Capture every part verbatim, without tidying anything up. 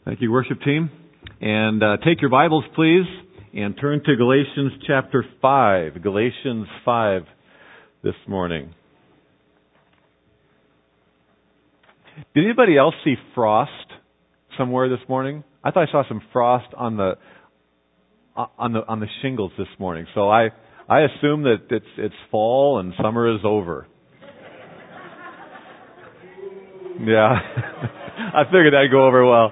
Thank you, worship team. And uh, take your Bibles, please, and turn to Galatians chapter five. Galatians five this morning. Did anybody else see frost somewhere this morning? I thought I saw some frost on the on the on the shingles this morning. So I I assume that it's it's fall and summer is over. Yeah, I figured that'd go over well.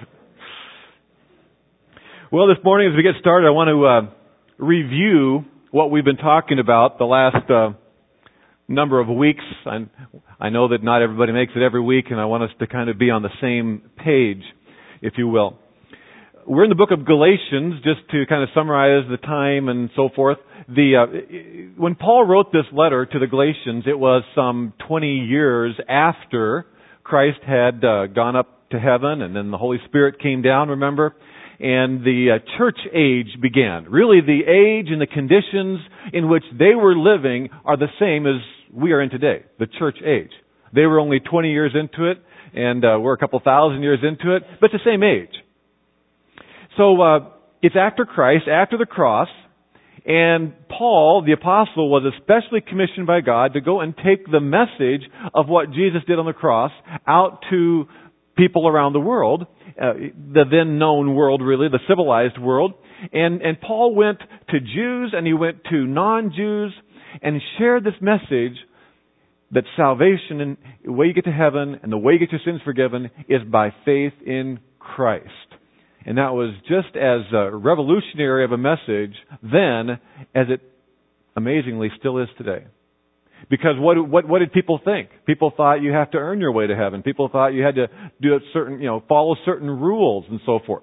Well, this morning as we get started, I want to uh, review what we've been talking about the last uh, number of weeks. I, I know that not everybody makes it every week, and I want us to kind of be on the same page, if you will. We're in the book of Galatians, just to kind of summarize the time and so forth. The uh, when Paul wrote this letter to the Galatians, it was some twenty years after Christ had uh, gone up to heaven, and then the Holy Spirit came down, remember? And the uh, church age began. Really, the age and the conditions in which they were living are the same as we are in today, the church age. They were only twenty years into it, and uh, we're a couple thousand years into it, but it's the same age. So uh, it's after Christ, after the cross, and Paul, the apostle, was especially commissioned by God to go and take the message of what Jesus did on the cross out to people around the world, uh, the then known world, really, the civilized world. And, and Paul went to Jews and he went to non-Jews and shared this message that salvation and the way you get to heaven and the way you get your sins forgiven is by faith in Christ. And that was just as uh, revolutionary of a message then as it amazingly still is today. Because what, what what did people think? People thought you have to earn your way to heaven. People thought you had to do a certain, you know, follow certain rules and so forth.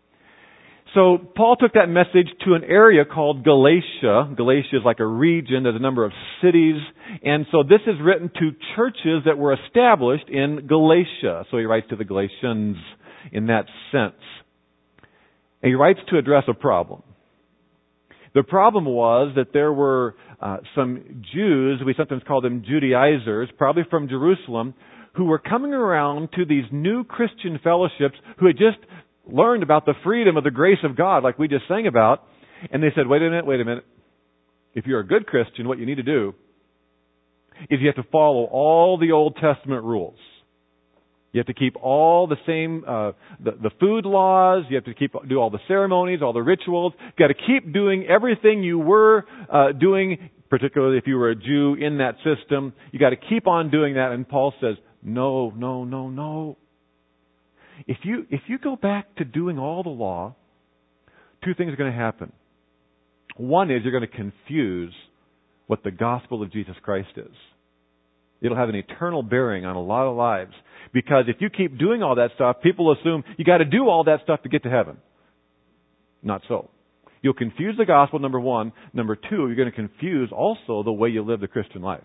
So Paul took that message to an area called Galatia. Galatia is like a region. There's a number of cities. And so this is written to churches that were established in Galatia. So he writes to the Galatians in that sense. And he writes to address a problem. The problem was that there were uh, some Jews, we sometimes call them Judaizers, probably from Jerusalem, who were coming around to these new Christian fellowships who had just learned about the freedom of the grace of God, like we just sang about. And they said, wait a minute, wait a minute. If you're a good Christian, what you need to do is you have to follow all the Old Testament rules. You have to keep all the same, uh, the, the food laws. You have to keep, do all the ceremonies, all the rituals. You've got to keep doing everything you were, uh, doing, particularly if you were a Jew in that system. You got to keep on doing that. And Paul says, no, no, no, no. If you, if you go back to doing all the law, two things are going to happen. One is you're going to confuse what the gospel of Jesus Christ is. It'll have an eternal bearing on a lot of lives. Because if you keep doing all that stuff, people assume you got to do all that stuff to get to heaven. Not so. You'll confuse the gospel, number one. Number two, you're going to confuse also the way you live the Christian life.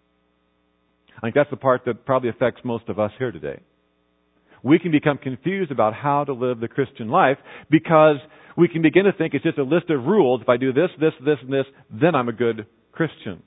I think that's the part that probably affects most of us here today. We can become confused about how to live the Christian life because we can begin to think it's just a list of rules. If I do this, this, this, and this, then I'm a good Christian.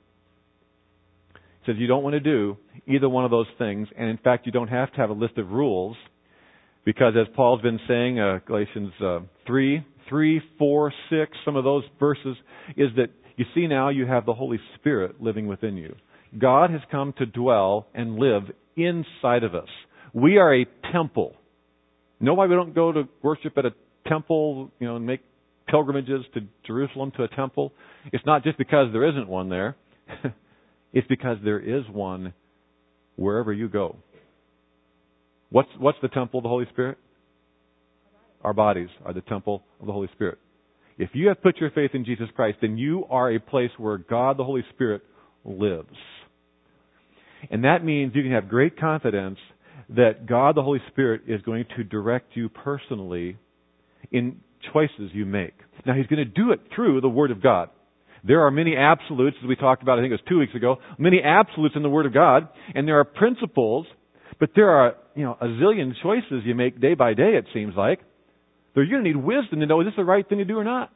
It says you don't want to do either one of those things, and in fact, you don't have to have a list of rules, because as Paul's been saying, uh, Galatians uh, three, three, four, six, some of those verses, is that you see now you have the Holy Spirit living within you. God has come to dwell and live inside of us. We are a temple. Know why we don't go to worship at a temple, you know, and make pilgrimages to Jerusalem to a temple? It's not just because there isn't one there. It's because there is one wherever you go. What's what's the temple of the Holy Spirit? Our bodies are the temple of the Holy Spirit. If you have put your faith in Jesus Christ, then you are a place where God, the Holy Spirit, lives. And that means you can have great confidence that God, the Holy Spirit, is going to direct you personally in choices you make. Now, He's going to do it through the Word of God. There are many absolutes, as we talked about, I think it was two weeks ago, many absolutes in the Word of God, and there are principles, but there are, you know, a zillion choices you make day by day, it seems like. So you're going to need wisdom to know, is this the right thing to do or not?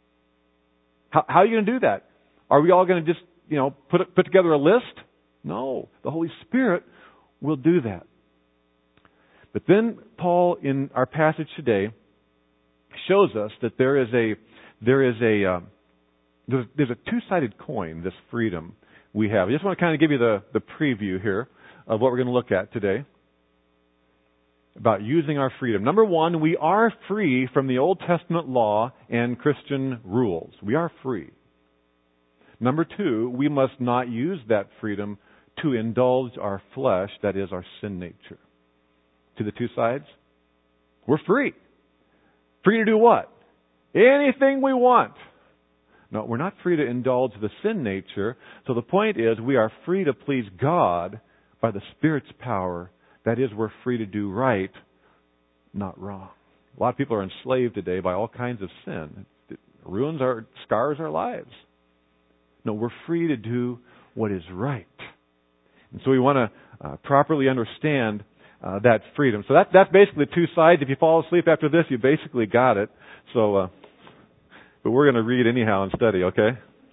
How, how are you going to do that? Are we all going to just, you know, put put together a list? No. The Holy Spirit will do that. But then Paul, in our passage today, shows us that there is a there is a uh, there's, there's a two-sided coin. This freedom we have. I just want to kind of give you the the preview here of what we're going to look at today about using our freedom. Number one, we are free from the Old Testament law and Christian rules. We are free. Number two, we must not use that freedom to indulge our flesh, that is, our sin nature. To the two sides, we're free. Free to do what? Anything we want. No, we're not free to indulge the sin nature. So the point is, we are free to please God by the Spirit's power. That is, we're free to do right, not wrong. A lot of people are enslaved today by all kinds of sin. It ruins our, scars our lives. No, we're free to do what is right. And so we want to uh, properly understand uh, that freedom. So that, that's basically two sides. If you fall asleep after this, you basically got it. So, uh, but we're going to read anyhow and study, okay?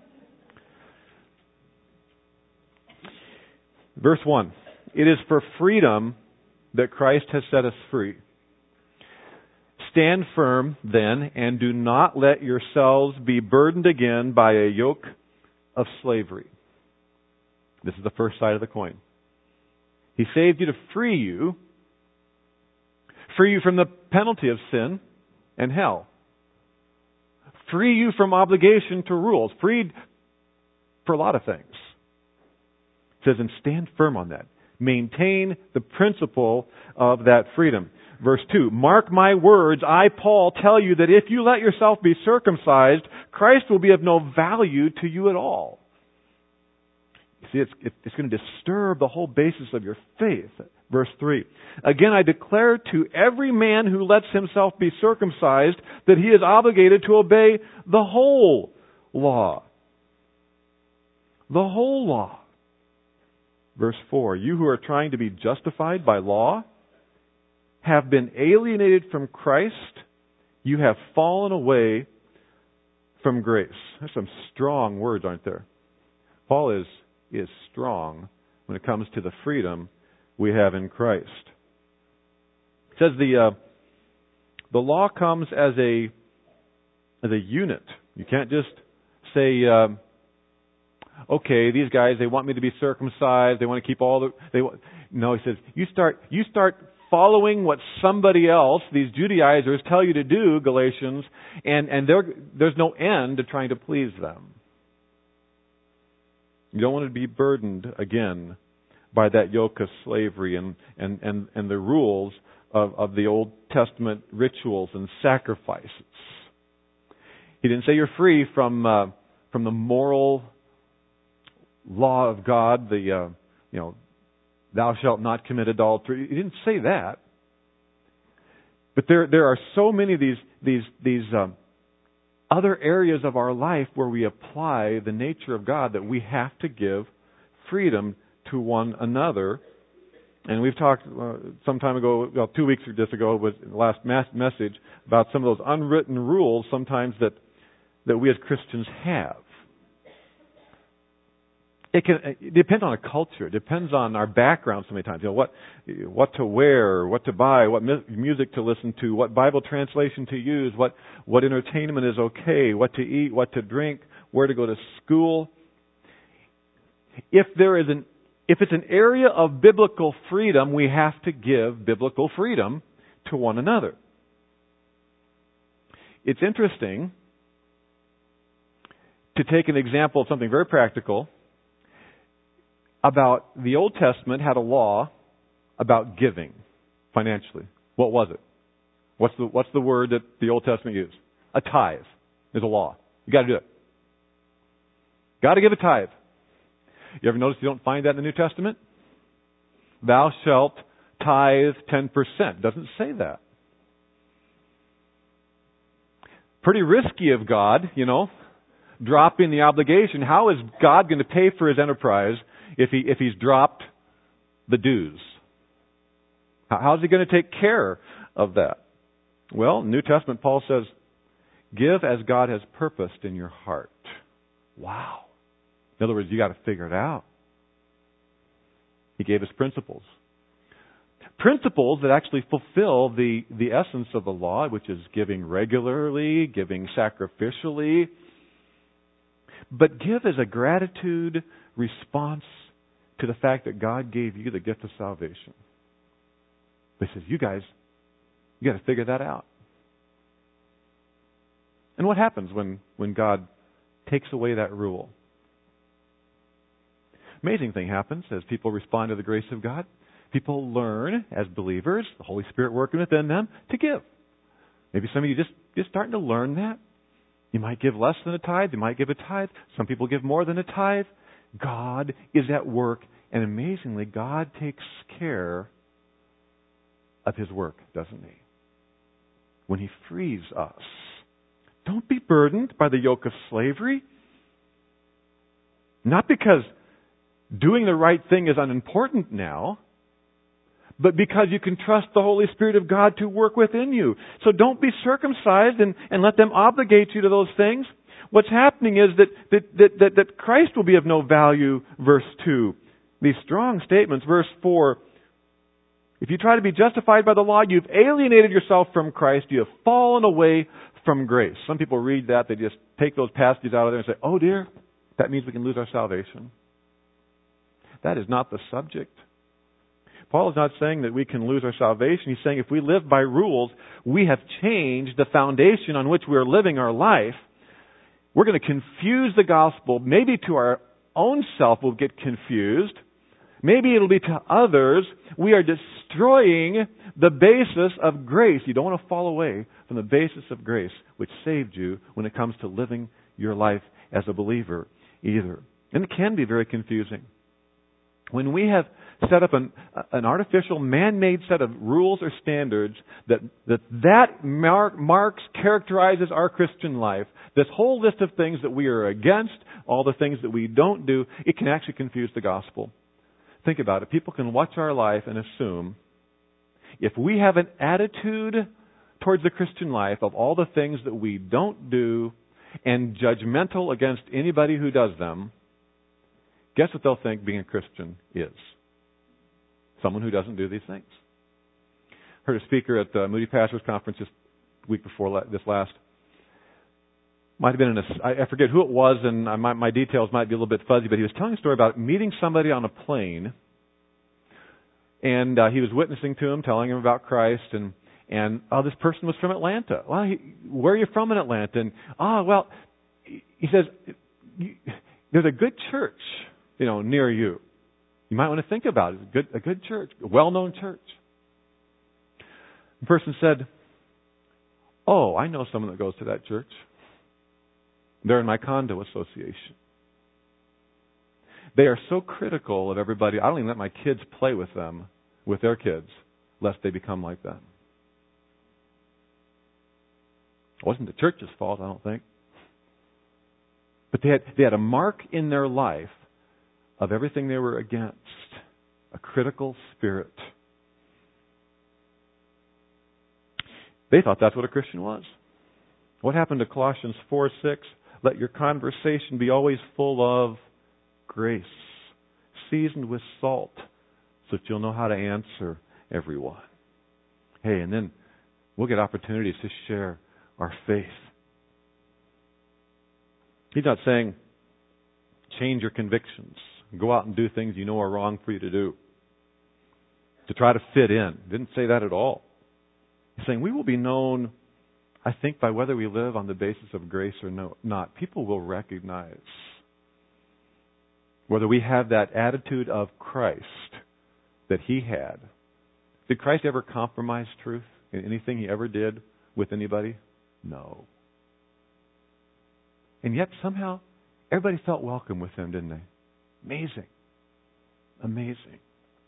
Verse one. It is for freedom that Christ has set us free. Stand firm, then, and do not let yourselves be burdened again by a yoke of slavery. This is the first side of the coin. He saved you to free you, free you from the penalty of sin and hell, free you from obligation to rules, freed for a lot of things. It says, and stand firm on that. Maintain the principle of that freedom. Verse two, mark my words, I, Paul, tell you that if you let yourself be circumcised, Christ will be of no value to you at all. You see, it's, it's going to disturb the whole basis of your faith. Verse three, again I declare to every man who lets himself be circumcised that he is obligated to obey the whole law. The whole law. Verse four, you who are trying to be justified by law have been alienated from Christ. You have fallen away from grace. There's some strong words, aren't there? Paul is, is strong when it comes to the freedom we have in Christ. It says the, uh, the law comes as a, as a unit. You can't just say, uh, okay, these guys, they want me to be circumcised. They want to keep all the... They want, no, he says, you start you start following what somebody else, these Judaizers, tell you to do, Galatians, and, and there's no end to trying to please them. You don't want to be burdened, again, by that yoke of slavery and, and, and, and the rules of, of the Old Testament rituals and sacrifices. He didn't say you're free from, uh, from the moral law of God, the, uh, you know, thou shalt not commit adultery. He didn't say that. But there, there are so many of these, these, these um, other areas of our life where we apply the nature of God that we have to give freedom to one another. And we've talked uh, some time ago, well, two weeks or just ago, was the last mass message about some of those unwritten rules sometimes that that we as Christians have. It can it depends on a culture. It depends on our background so many times. You know, what what to wear, what to buy, what mu- music to listen to, what Bible translation to use, what, what entertainment is okay, what to eat, what to drink, where to go to school. If there is an if it's an area of biblical freedom, we have to give biblical freedom to one another. It's interesting to take an example of something very practical. About the Old Testament had a law about giving financially. What was it? What's the what's the word that the Old Testament used? A tithe is a law. You got to do it. Got to give a tithe. You ever notice you don't find that in the New Testament? Thou shalt tithe ten percent. Doesn't say that. Pretty risky of God, you know, dropping the obligation. How is God going to pay for His enterprise if he if he's dropped the dues? How's he going to take care of that? Well, New Testament, Paul says, give as God has purposed in your heart. Wow. In other words, you got to figure it out. He gave us principles. principles that actually fulfill the, the essence of the law, which is giving regularly, giving sacrificially. But give as a gratitude response to the fact that God gave you the gift of salvation. But he says, you guys, you got to figure that out. And what happens when, when God takes away that rule? Amazing thing happens as people respond to the grace of God. People learn as believers, the Holy Spirit working within them, to give. Maybe some of you just, just starting to learn that. You might give less than a tithe. You might give a tithe. Some people give more than a tithe. God is at work. And amazingly, God takes care of His work, doesn't He? When He frees us. Don't be burdened by the yoke of slavery. Not because doing the right thing is unimportant now, but because you can trust the Holy Spirit of God to work within you. So don't be circumcised and, and let them obligate you to those things. What's happening is that, that, that, that, that Christ will be of no value, verse two. These strong statements, verse four. If you try to be justified by the law, you've alienated yourself from Christ. You have fallen away from grace. Some people read that, they just take those passages out of there and say, oh dear, that means we can lose our salvation. That is not the subject. Paul is not saying that we can lose our salvation. He's saying if we live by rules, we have changed the foundation on which we are living our life. We're going to confuse the gospel. Maybe to our own self we'll get confused. Maybe it'll be to others. We are destroying the basis of grace. You don't want to fall away from the basis of grace, which saved you when it comes to living your life as a believer either. And it can be very confusing. When we have set up an, an artificial, man-made set of rules or standards that that, that mark, marks, characterizes our Christian life, this whole list of things that we are against, all the things that we don't do, it can actually confuse the gospel. Think about it. People can watch our life and assume if we have an attitude towards the Christian life of all the things that we don't do and judgmental against anybody who does them, guess what they'll think being a Christian is? Someone who doesn't do these things. Heard a speaker at the Moody Pastors Conference this week before this last. Might have been in a, I forget who it was, and I, my, my details might be a little bit fuzzy, but he was telling a story about meeting somebody on a plane, and uh, he was witnessing to him, telling him about Christ, and and oh, this person was from Atlanta. Well, he, where are you from in Atlanta? And ah, oh, well, he says there's a good church, you know, near you. You might want to think about it. A good, a good church, a well-known church. The person said, "Oh, I know someone that goes to that church. They're in my condo association. They are so critical of everybody. I don't even let my kids play with them, with their kids, lest they become like them." It wasn't the church's fault, I don't think. But they had, they had a mark in their life of everything they were against. A critical spirit. They thought that's what a Christian was. What happened to Colossians four six? Let your conversation be always full of grace, seasoned with salt, so that you'll know how to answer everyone. Hey, and then we'll get opportunities to share our faith. He's not saying change your convictions. Go out and do things you know are wrong for you to do. To try to fit in. Didn't say that at all. He's saying we will be known, I think, by whether we live on the basis of grace or no, not. People will recognize whether we have that attitude of Christ that He had. Did Christ ever compromise truth in anything He ever did with anybody? No. And yet somehow everybody felt welcome with Him, didn't they? Amazing. Amazing.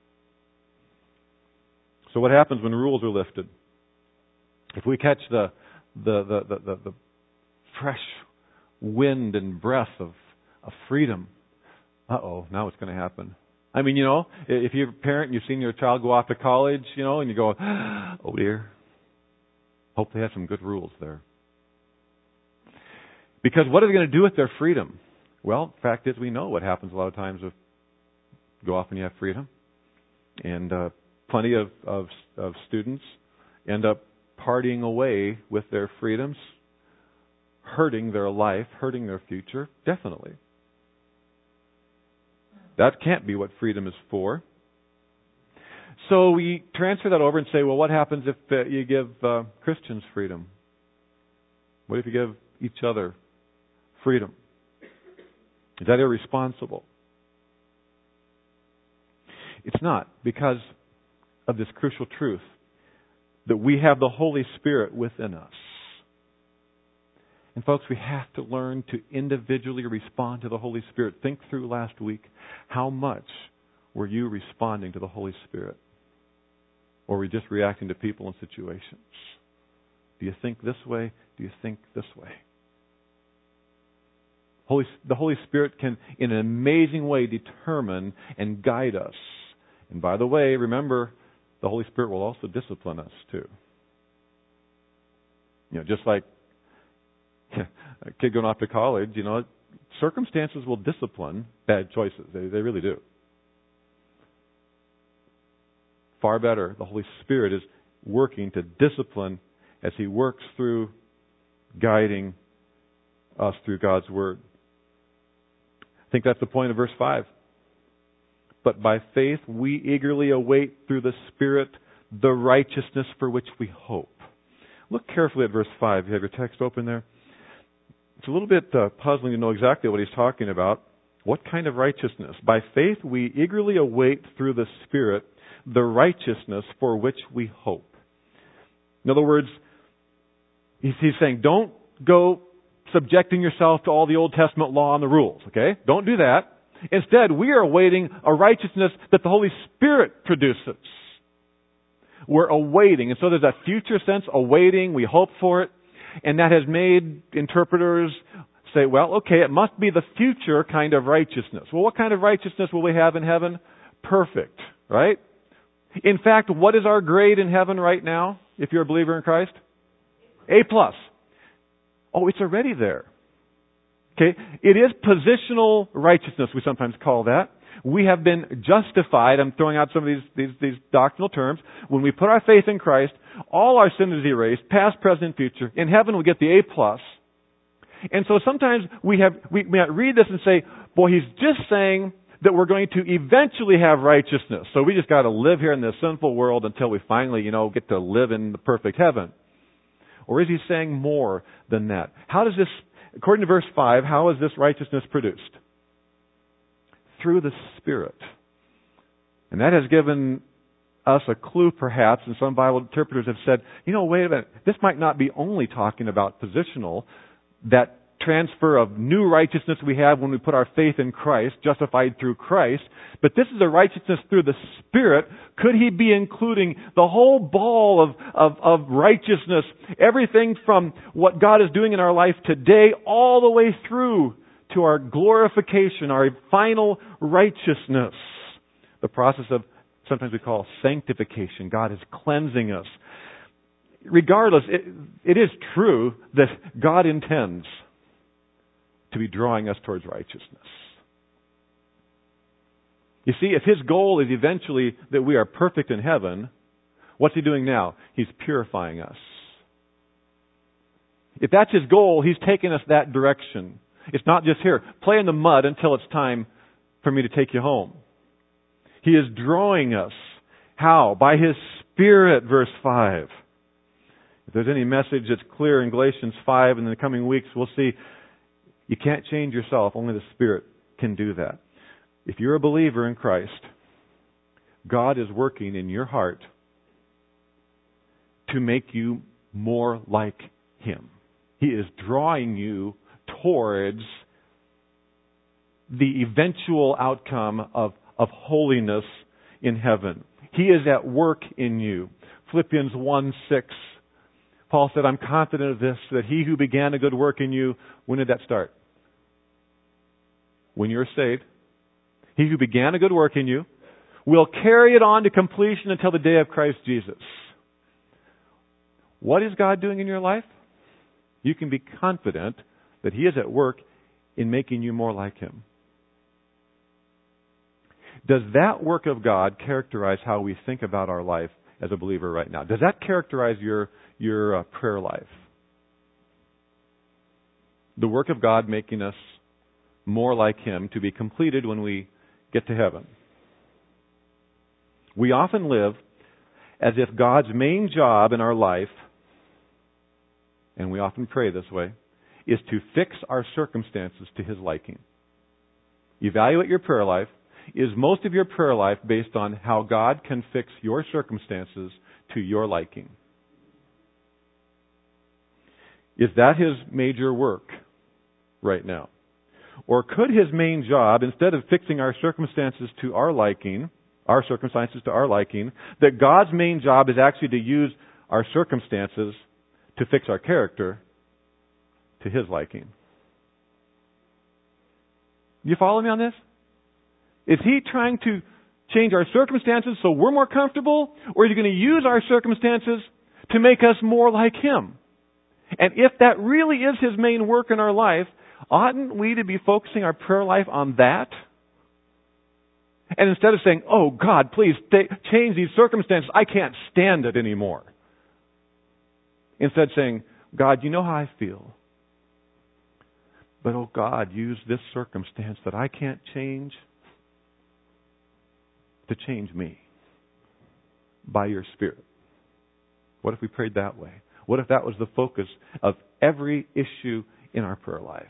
So what happens when rules are lifted? If we catch the the the, the, the, the fresh wind and breath of, of freedom, uh-oh, now what's going to happen? I mean, you know, if you're a parent and you've seen your child go off to college, you know, and you go, oh dear, hope they have some good rules there. Because what are they going to do with their freedom? Well, the fact is we know what happens a lot of times if you go off and you have freedom. And uh, plenty of, of, of students end up partying away with their freedoms, hurting their life, hurting their future. Definitely. That can't be what freedom is for. So we transfer that over and say, well, what happens if uh, you give uh, Christians freedom? What if you give each other freedom? Is that irresponsible? It's not, because of this crucial truth that we have the Holy Spirit within us. And folks, we have to learn to individually respond to the Holy Spirit. Think through last week. How much were you responding to the Holy Spirit? Or were you just reacting to people and situations? Do you think this way? Do you think this way? Holy, the Holy Spirit can, in an amazing way, determine and guide us. And by the way, remember, the Holy Spirit will also discipline us too. You know, just like a kid going off to college, you know, circumstances will discipline bad choices. They, they really do. Far better, the Holy Spirit is working to discipline as He works through guiding us through God's Word. I think that's the point of verse five. But by faith we eagerly await through the Spirit the righteousness for which we hope. Look carefully at verse five. You have your text open there. It's a little bit uh, puzzling to know exactly what he's talking about. What kind of righteousness? By faith we eagerly await through the Spirit the righteousness for which we hope. In other words, he's, he's saying, don't go subjecting yourself to all the Old Testament law and the rules, okay? Don't do that. Instead, we are awaiting a righteousness that the Holy Spirit produces. We're awaiting. And so there's that future sense, awaiting, we hope for it. And that has made interpreters say, well, okay, it must be the future kind of righteousness. Well, what kind of righteousness will we have in heaven? Perfect, right? In fact, what is our grade in heaven right now, if you're a believer in Christ? A plus. Oh, it's already there. Okay, it is positional righteousness, we sometimes call that. We have been justified. I'm throwing out some of these, these, these doctrinal terms. When we put our faith in Christ, all our sin is erased, past, present, and future. In heaven, we get the A plus. And so sometimes we have we, we read this and say, boy, he's just saying that we're going to eventually have righteousness. So we just got to live here in this sinful world until we finally, you know, get to live in the perfect heaven. Or is he saying more than that? How does this, according to verse five, how is this righteousness produced? Through the Spirit. And that has given us a clue, perhaps, and some Bible interpreters have said, you know, wait a minute, this might not be only talking about positional, that transfer of new righteousness we have when we put our faith in Christ, justified through Christ, but this is a righteousness through the Spirit. Could he be including the whole ball of, of, of righteousness, everything from what God is doing in our life today all the way through to our glorification, our final righteousness? The process of, sometimes we call sanctification. God is cleansing us. Regardless, it, it is true that God intends to be drawing us towards righteousness. You see, if His goal is eventually that we are perfect in heaven, what's He doing now? He's purifying us. If that's His goal, He's taking us that direction. It's not just here, play in the mud until it's time for me to take you home. He is drawing us. How? By His Spirit, verse five. If there's any message that's clear in Galatians five in the coming weeks, we'll see you can't change yourself. Only the Spirit can do that. If you're a believer in Christ, God is working in your heart to make you more like Him. He is drawing you towards the eventual outcome of, of holiness in heaven. He is at work in you. Philippians one six. Paul said, I'm confident of this, that He who began a good work in you, when did that start? When you're saved. He who began a good work in you will carry it on to completion until the day of Christ Jesus. What is God doing in your life? You can be confident that He is at work in making you more like Him. Does that work of God characterize how we think about our life as a believer right now? Does that characterize your, your uh, prayer life? The work of God making us more like Him to be completed when we get to heaven. We often live as if God's main job in our life, and we often pray this way, is to fix our circumstances to His liking. Evaluate your prayer life. Is most of your prayer life based on how God can fix your circumstances to your liking? Is that His major work right now? Or could His main job, instead of fixing our circumstances to our liking, our circumstances to our liking, that God's main job is actually to use our circumstances to fix our character to His liking? You follow me on this? Is He trying to change our circumstances so we're more comfortable? Or is He going to use our circumstances to make us more like Him? And if that really is His main work in our life, oughtn't we to be focusing our prayer life on that? And instead of saying, oh God, please stay, change these circumstances, I can't stand it anymore. Instead saying, God, you know how I feel. But oh God, use this circumstance that I can't change to change me by your Spirit. What if we prayed that way? What if that was the focus of every issue in our prayer life?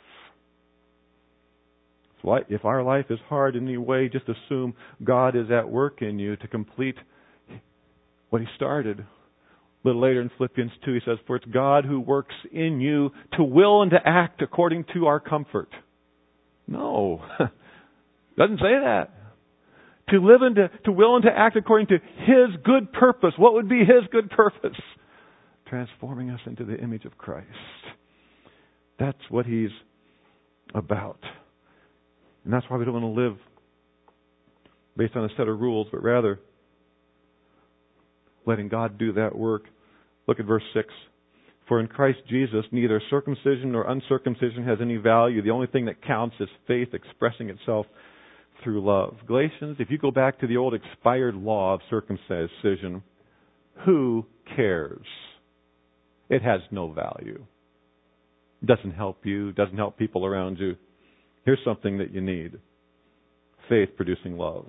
So if our life is hard in any way, just assume God is at work in you to complete what He started. A little later in Philippians two, he says, for it's God who works in you to will and to act according to our comfort. No. Doesn't say that. To live and to, to will and to act according to His good purpose. What would be His good purpose? Transforming us into the image of Christ. That's what He's about. And that's why we don't want to live based on a set of rules, but rather letting God do that work. Look at verse six. For in Christ Jesus, neither circumcision nor uncircumcision has any value. The only thing that counts is faith expressing itself through love. Galatians, if you go back to the old expired law of circumcision, who cares? It has no value. It doesn't help you. It doesn't help people around you. Here's something that you need. Faith producing love.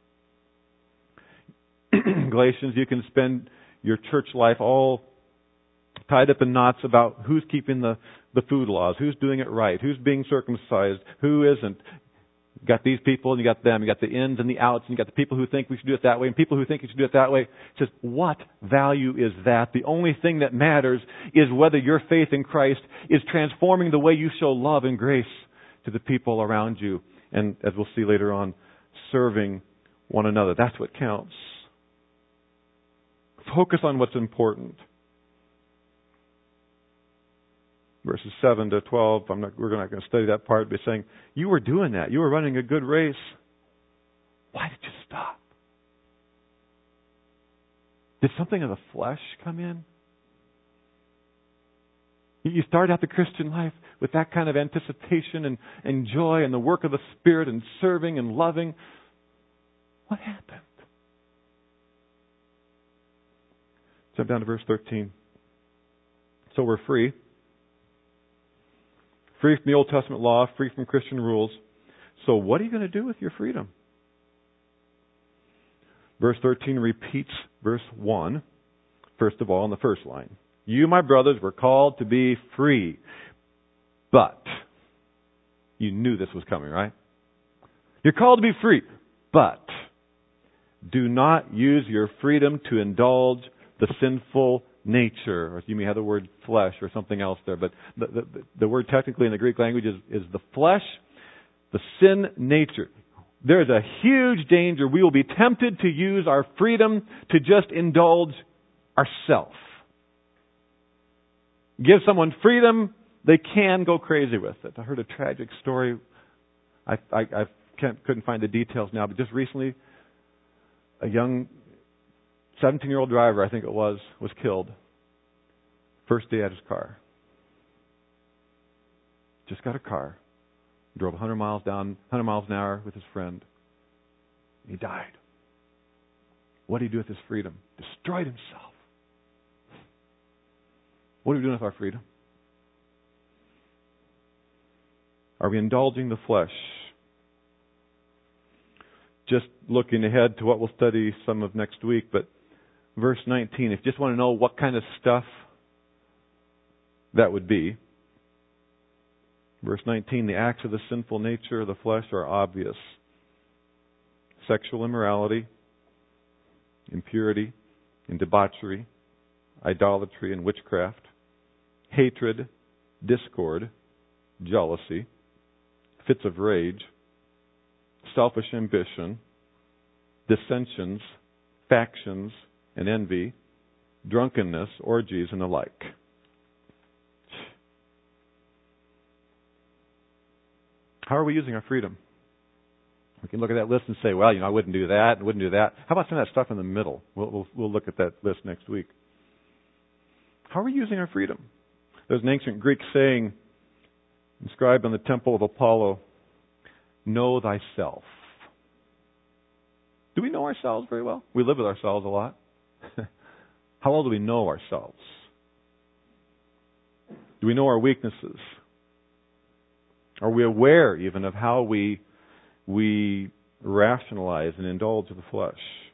Galatians, you can spend your church life all tied up in knots about who's keeping the, the food laws, who's doing it right, who's being circumcised, who isn't. You got these people and you got them. You got the ins and the outs and you got the people who think we should do it that way and people who think we should do it that way. It says, what value is that? The only thing that matters is whether your faith in Christ is transforming the way you show love and grace to the people around you. And as we'll see later on, serving one another. That's what counts. Focus on what's important. Verses seven to twelve, I'm not, we're not going to study that part, but saying, you were doing that. You were running a good race. Why did you stop? Did something of the flesh come in? You started out the Christian life with that kind of anticipation and, and joy and the work of the Spirit and serving and loving. What happened? Jump down to verse thirteen. So we're free. Free from the Old Testament law, free from Christian rules. So what are you going to do with your freedom? Verse thirteen repeats verse one, first of all, in the first line. You, my brothers, were called to be free. But, you knew this was coming, right? You're called to be free. But, do not use your freedom to indulge the sinful nature. Or you may have the word flesh or something else there. But the, the, the word technically in the Greek language is, is the flesh, the sin nature. There is a huge danger. We will be tempted to use our freedom to just indulge ourselves. Give someone freedom, they can go crazy with it. I heard a tragic story. I, I, I can't, couldn't find the details now, but just recently, a young seventeen-year-old driver, I think it was, was killed. First day at his car. Just got a car. Drove one hundred miles down, one hundred miles an hour with his friend. He died. What did he do with his freedom? Destroyed himself. What are we doing with our freedom? Are we indulging the flesh? Just looking ahead to what we'll study some of next week, but verse nineteen, if you just want to know what kind of stuff that would be. Verse nineteen, the acts of the sinful nature of the flesh are obvious. Sexual immorality, impurity and debauchery, idolatry and witchcraft, hatred, discord, jealousy, fits of rage, selfish ambition, dissensions, factions, and envy, drunkenness, orgies, and the like. How are we using our freedom? We can look at that list and say, well, you know, I wouldn't do that, I wouldn't do that. How about some of that stuff in the middle? We'll, we'll, we'll look at that list next week. How are we using our freedom? There's an ancient Greek saying inscribed on the temple of Apollo, know thyself. Do we know ourselves very well? We live with ourselves a lot. How well do we know ourselves? Do we know our weaknesses? Are we aware even of how we we rationalize and indulge the flesh?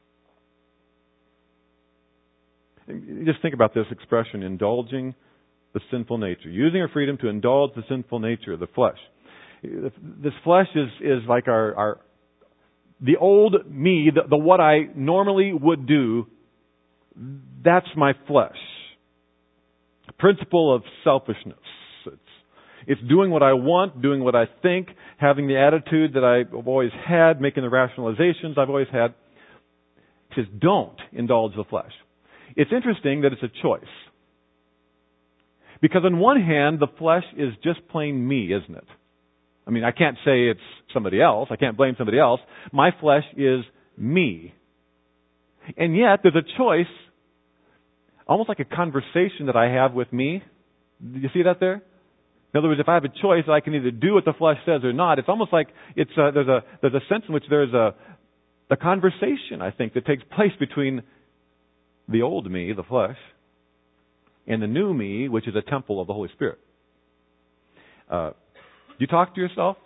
Just think about this expression, indulging the sinful nature. Using our freedom to indulge the sinful nature of the flesh. This flesh is, is like our, our the old me, the, the what I normally would do. That's my flesh. Principle of selfishness. It's, it's doing what I want, doing what I think, having the attitude that I've always had, making the rationalizations I've always had. It says, don't indulge the flesh. It's interesting that it's a choice. Because on one hand, the flesh is just plain me, isn't it? I mean, I can't say it's somebody else. I can't blame somebody else. My flesh is me. And yet, there's a choice, almost like a conversation that I have with me. Do you see that there? In other words, if I have a choice, I can either do what the flesh says or not. It's almost like it's a, there's a there's a sense in which there's a a conversation, I think, that takes place between the old me, the flesh, and the new me, which is a temple of the Holy Spirit. Uh, do you talk to yourself?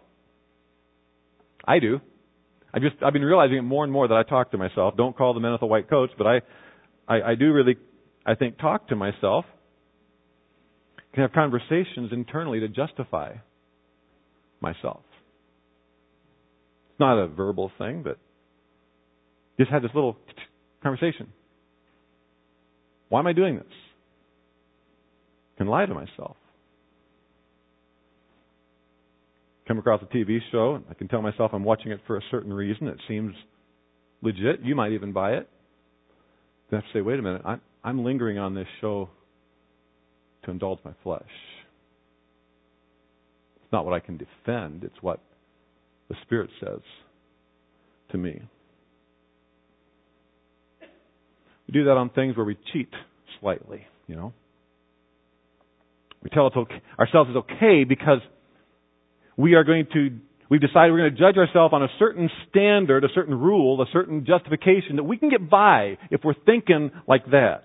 I do. I just I've been realizing it more and more that I talk to myself. Don't call the men with a white coats, but I, I, I do really, I think, talk to myself. Can have conversations internally to justify myself. It's not a verbal thing, but just have this little conversation. Why am I doing this? I can lie to myself. Come across a T V show, and I can tell myself I'm watching it for a certain reason. It seems legit. You might even buy it. Then I have to say, wait a minute, I'm, I'm lingering on this show to indulge my flesh. It's not what I can defend. It's what the Spirit says to me. We do that on things where we cheat slightly, you know. We tell it's okay, ourselves it's okay because we are going to, we've decided we're going to judge ourselves on a certain standard, a certain rule, a certain justification that we can get by if we're thinking like that.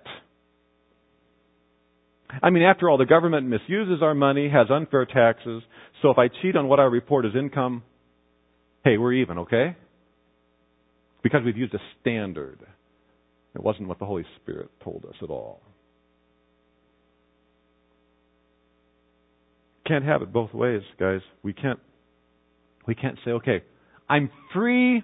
I mean, after all, the government misuses our money, has unfair taxes, so if I cheat on what I report as income, hey, we're even, okay? Because we've used a standard. It wasn't what the Holy Spirit told us at all. Can't have it both ways, guys. We can't we can't say, okay, I'm free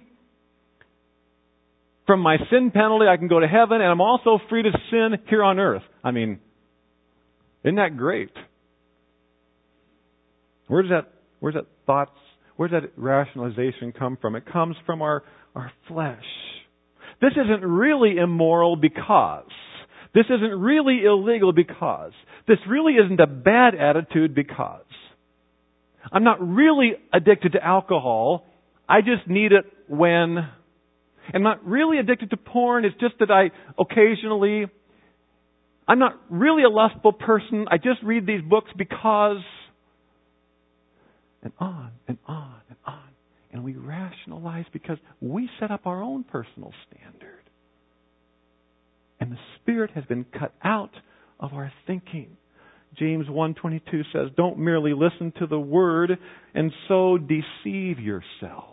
from my sin penalty, I can go to heaven, and I'm also free to sin here on earth. I mean, isn't that great? Where does that where's that thoughts, where's that rationalization come from? It comes from our, our flesh. This isn't really immoral because. This isn't really illegal because. This really isn't a bad attitude because. I'm not really addicted to alcohol. I just need it when. I'm not really addicted to porn. It's just that I occasionally. I'm not really a lustful person. I just read these books because. And on and on and on. And we rationalize because we set up our own personal standard. And the Spirit has been cut out of our thinking. James one twenty-two says, don't merely listen to the Word and so deceive yourselves.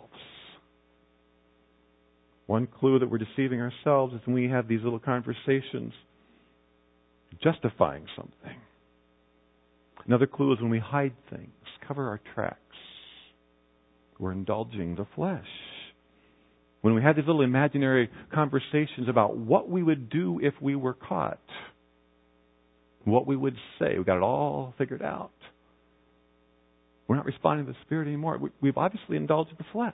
One clue that we're deceiving ourselves is when we have these little conversations justifying something. Another clue is when we hide things, cover our tracks. We're indulging the flesh. When we have these little imaginary conversations about what we would do if we were caught, what we would say, we've got it all figured out. We're not responding to the Spirit anymore. We've obviously indulged the flesh.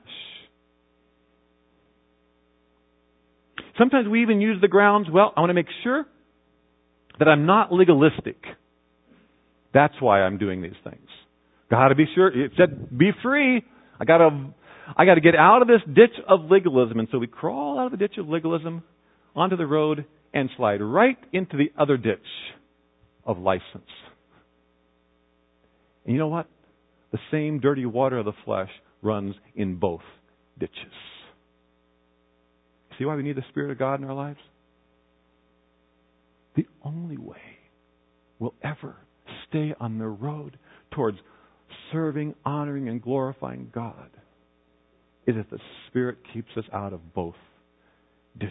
Sometimes we even use the grounds, well, I want to make sure that I'm not legalistic. That's why I'm doing these things. Got to be sure. It said, be free. I got to I got to get out of this ditch of legalism. And so we crawl out of the ditch of legalism onto the road and slide right into the other ditch of license. And you know what? The same dirty water of the flesh runs in both ditches. See why we need the Spirit of God in our lives? The only way we'll ever stay on the road towards serving, honoring, and glorifying God is if the Spirit keeps us out of both ditches.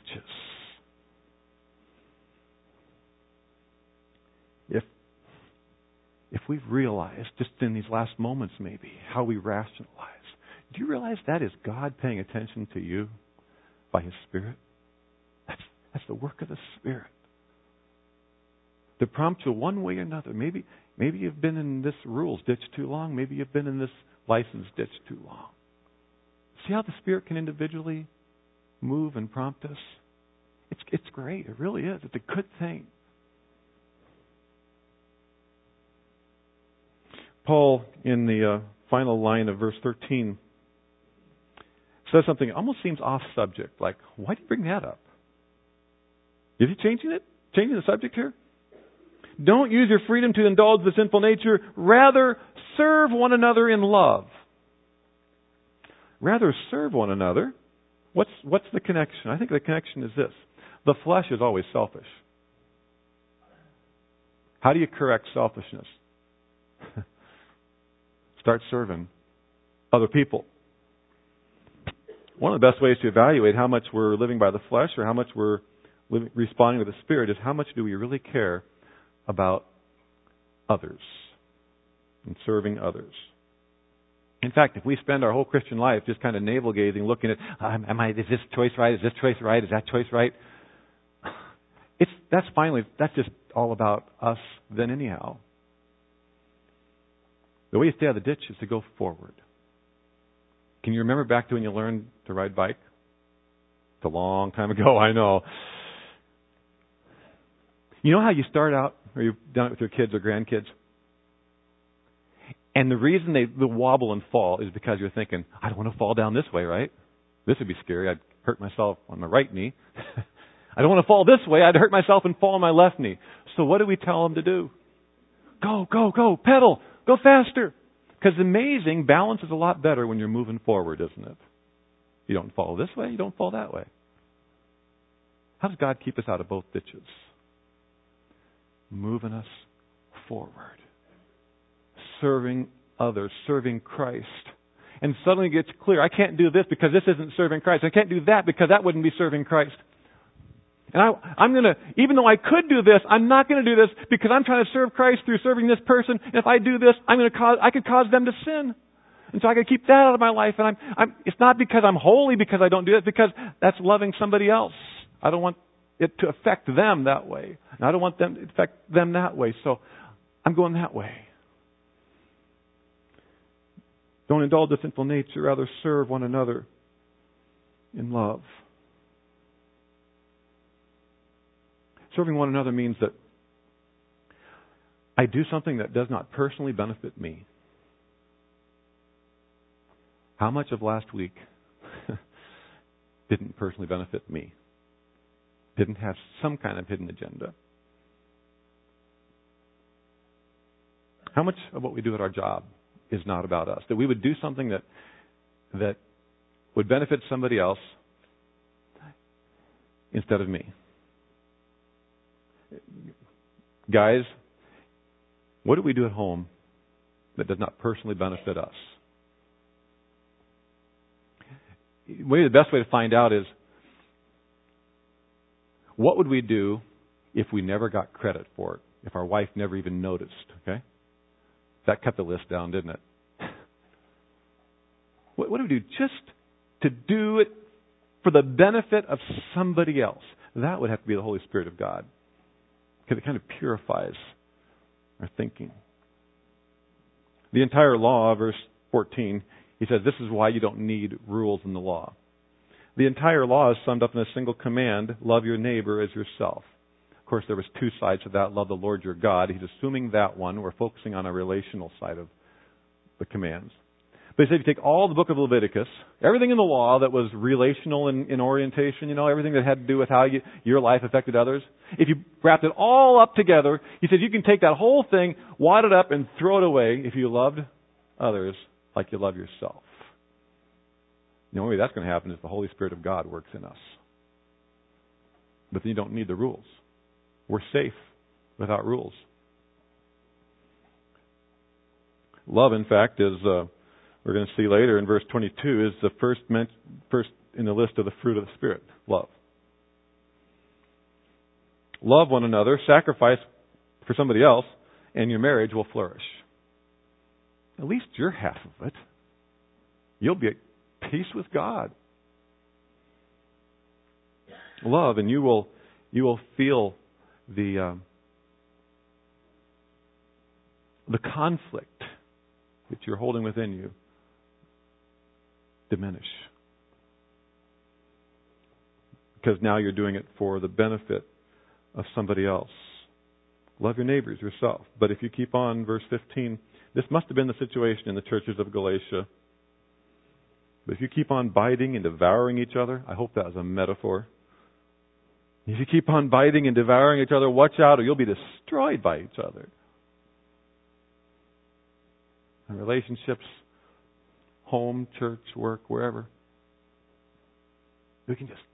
If if we've realized, just in these last moments maybe, how we rationalize, do you realize that is God paying attention to you by His Spirit? That's, that's the work of the Spirit. To prompt you one way or another. Maybe maybe you've been in this rules ditch too long. Maybe you've been in this license ditch too long. See how the Spirit can individually move and prompt us? It's it's great. It really is. It's a good thing. Paul, in the uh, final line of verse thirteen, says something that almost seems off subject. Like, why do you bring that up? Is he changing it? Changing the subject here? Don't use your freedom to indulge the sinful nature. Rather, serve one another in love. Rather, serve one another. What's, what's the connection? I think the connection is this. The flesh is always selfish. How do you correct selfishness? Start serving other people. One of the best ways to evaluate how much we're living by the flesh or how much we're living, responding to the Spirit is how much do we really care about others and serving others. In fact, if we spend our whole Christian life just kind of navel-gazing, looking at, am I, is this choice right? Is this choice right? Is that choice right? It's that's finally that's just all about us then anyhow. The way you stay out of the ditch is to go forward. Can you remember back to when you learned to ride bike? It's a long time ago, I know. You know how you start out, or you've done it with your kids or grandkids? And the reason they, they wobble and fall is because you're thinking, I don't want to fall down this way, right? This would be scary. I'd hurt myself on my right knee. I don't want to fall this way. I'd hurt myself and fall on my left knee. So what do we tell them to do? Go, go, go, pedal, go faster. Because amazing, balance is a lot better when you're moving forward, isn't it? You don't fall this way, you don't fall that way. How does God keep us out of both ditches? Moving us forward. Serving others, serving Christ. And suddenly it gets clear, I can't do this because this isn't serving Christ. I can't do that because that wouldn't be serving Christ. And I, I'm going to, even though I could do this, I'm not going to do this because I'm trying to serve Christ through serving this person. And if I do this, I'm going to cause, I could cause them to sin. And so I got to keep that out of my life. And I'm, I'm, it's not because I'm holy because I don't do it, because that's loving somebody else. I don't want it to affect them that way. And I don't want them to affect them that way. So I'm going that way. Don't indulge the sinful nature, rather serve one another in love. Serving one another means that I do something that does not personally benefit me. How much of last week didn't personally benefit me? Didn't have some kind of hidden agenda? How much of what we do at our job is not about us? That we would do something that that would benefit somebody else instead of me. Guys, what do we do at home that does not personally benefit us? Maybe the best way to find out is, what would we do if we never got credit for it? If our wife never even noticed, okay? That cut the list down, didn't it? What, what do we do just to do it for the benefit of somebody else? That would have to be the Holy Spirit of God, because it kind of purifies our thinking. The entire law, verse fourteen, he says, this is why you don't need rules in the law. The entire law is summed up in a single command: love your neighbor as yourself. Of course, there was two sides to that. Love the Lord your God. He's assuming that one. We're focusing on a relational side of the commands. But he said if you take all the book of Leviticus, everything in the law that was relational in, in orientation, you know, everything that had to do with how you, your life affected others, if you wrapped it all up together, he said you can take that whole thing, wad it up, and throw it away if you loved others like you love yourself. The only way that's going to happen is the Holy Spirit of God works in us. But then you don't need the rules. We're safe without rules. Love, in fact, is, uh, we're going to see later in verse twenty-two, is the first, men- first in the list of the fruit of the Spirit, love. Love one another, sacrifice for somebody else, and your marriage will flourish. At least you're half of it. You'll be at peace with God. Love, and you will you will feel the um, the conflict that you're holding within you diminish, because now you're doing it for the benefit of somebody else. Love your neighbors yourself. But if you keep on, verse fifteen, this must have been the situation in the churches of Galatia. But if you keep on biting and devouring each other, I hope that was a metaphor. If you keep on biting and devouring each other, watch out or you'll be destroyed by each other. And relationships, home, church, work, wherever, we can just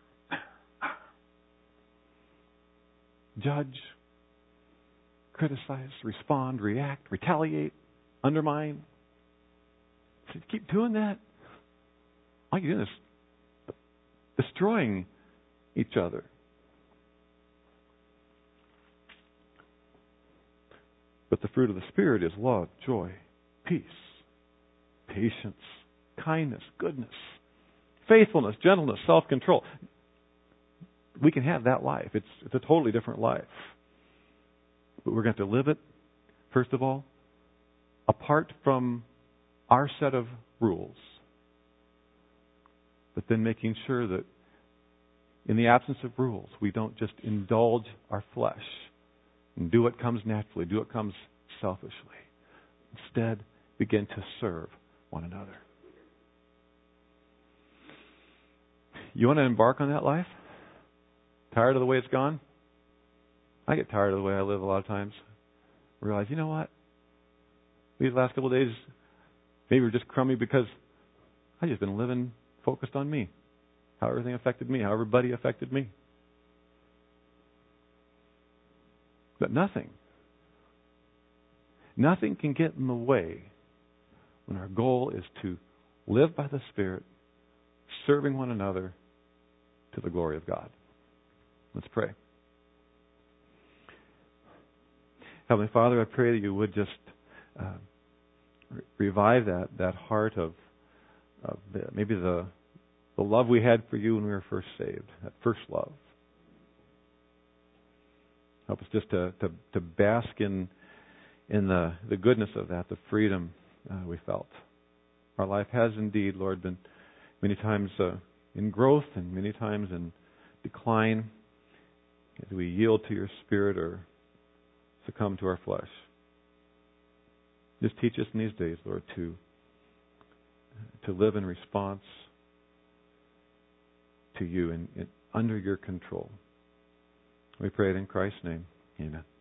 judge, criticize, respond, react, retaliate, undermine. So you keep doing that, all you're doing is destroying each other. But the fruit of the Spirit is love, joy, peace, patience, kindness, goodness, faithfulness, gentleness, self-control. We can have that life. It's, it's a totally different life. But we're going to have to live it, first of all, apart from our set of rules. But then making sure that in the absence of rules, we don't just indulge our flesh and do what comes naturally, do what comes selfishly. Instead, begin to serve one another. You want to embark on that life? Tired of the way it's gone? I get tired of the way I live a lot of times. I realize, you know what? These last couple of days, maybe were just crummy because I've just been living focused on me. How everything affected me, how everybody affected me. But nothing, nothing can get in the way when our goal is to live by the Spirit, serving one another to the glory of God. Let's pray. Heavenly Father, I pray that you would just uh, re- revive that, that heart of, of the, maybe the, the love we had for you when we were first saved, that first love. Help us just to, to, to bask in in the, the goodness of that, the freedom uh, we felt. Our life has indeed, Lord, been many times uh, in growth and many times in decline as we yield to your Spirit or succumb to our flesh. Just teach us in these days, Lord, to to live in response to you and under your control. We pray it in Christ's name. Amen.